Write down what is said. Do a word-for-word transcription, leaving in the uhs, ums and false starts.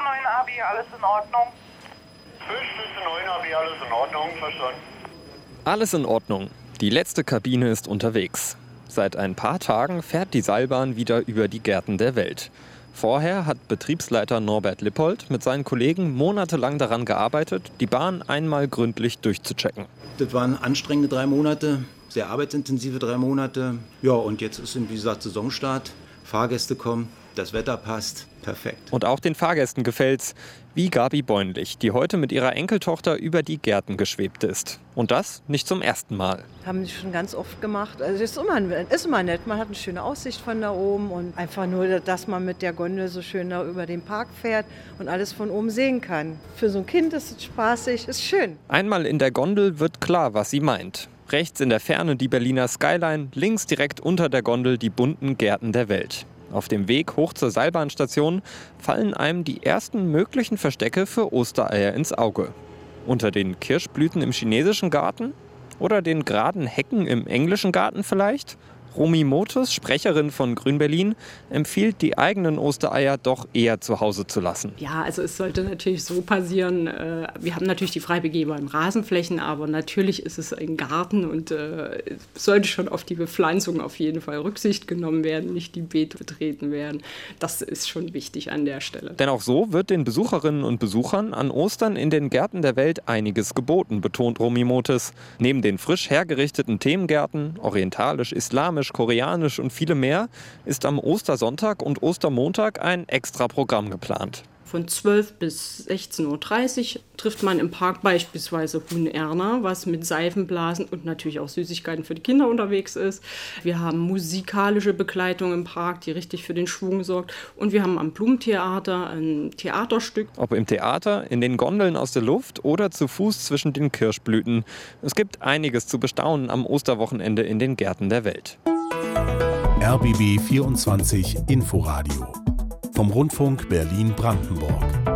neun Abi, alles in Ordnung? Fisch bis neun Abi, alles in Ordnung, verstanden. Alles in Ordnung. Die letzte Kabine ist unterwegs. Seit ein paar Tagen fährt die Seilbahn wieder über die Gärten der Welt. Vorher hat Betriebsleiter Norbert Lippold mit seinen Kollegen monatelang daran gearbeitet, die Bahn einmal gründlich durchzuchecken. Das waren anstrengende drei Monate, sehr arbeitsintensive drei Monate. Ja, und jetzt ist, wie gesagt, Saisonstart. Fahrgäste kommen, das Wetter passt, perfekt. Und auch den Fahrgästen gefällt's, wie Gabi Beunlich, die heute mit ihrer Enkeltochter über die Gärten geschwebt ist. Und das nicht zum ersten Mal. Haben sie schon ganz oft gemacht. Also ist immer, ist immer nett. Man hat eine schöne Aussicht von da oben und einfach nur, dass man mit der Gondel so schön da über den Park fährt und alles von oben sehen kann. Für so ein Kind ist es spaßig, ist schön. Einmal in der Gondel wird klar, was sie meint. Rechts in der Ferne die Berliner Skyline, links direkt unter der Gondel die bunten Gärten der Welt. Auf dem Weg hoch zur Seilbahnstation fallen einem die ersten möglichen Verstecke für Ostereier ins Auge. Unter den Kirschblüten im chinesischen Garten? Oder den geraden Hecken im englischen Garten vielleicht? Romy Motus, Sprecherin von Grün Berlin, empfiehlt, die eigenen Ostereier doch eher zu Hause zu lassen. Ja, also es sollte natürlich so passieren. Äh, wir haben natürlich die frei begehbaren Rasenflächen, aber natürlich ist es ein Garten und äh, sollte schon auf die Bepflanzung auf jeden Fall Rücksicht genommen werden, nicht die Beete betreten werden. Das ist schon wichtig an der Stelle. Denn auch so wird den Besucherinnen und Besuchern an Ostern in den Gärten der Welt einiges geboten, betont Romy Motus. Neben den frisch hergerichteten Themengärten, orientalisch, islamisch, koreanisch und viele mehr, ist am Ostersonntag und Ostermontag ein Extra-Programm geplant. Von zwölf bis sechzehn Uhr dreißig trifft man im Park beispielsweise Huhn Erna, was mit Seifenblasen und natürlich auch Süßigkeiten für die Kinder unterwegs ist. Wir haben musikalische Begleitung im Park, die richtig für den Schwung sorgt. Und wir haben am Blumentheater ein Theaterstück. Ob im Theater, in den Gondeln aus der Luft oder zu Fuß zwischen den Kirschblüten. Es gibt einiges zu bestaunen am Osterwochenende in den Gärten der Welt. R B B vierundzwanzig Inforadio vom Rundfunk Berlin-Brandenburg.